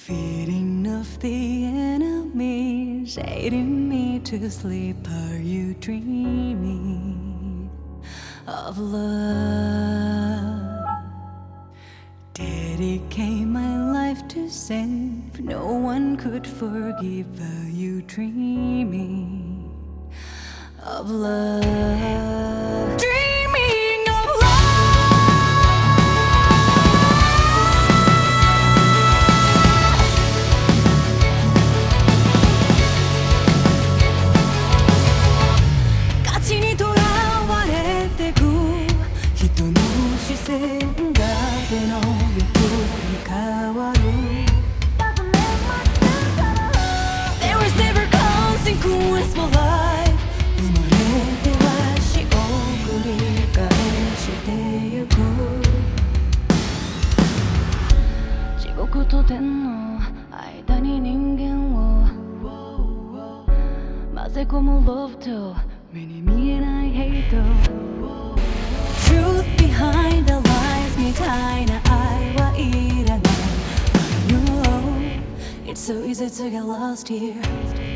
Feeding of the enemy, shading me to sleep. Are you dreaming of love? Dedicate my life to save. No one could forgive. Are you dreaming of love? Dreaming of価値にとらわれてく人の視線が手の欲に変わる There was never consequence for life 生まれては死を繰り返してゆく地獄と天の間に人間を混ぜ込む Love と目に見えない Hate Truth behind the lies みたいな愛はいらない I know It's so easy to get lost here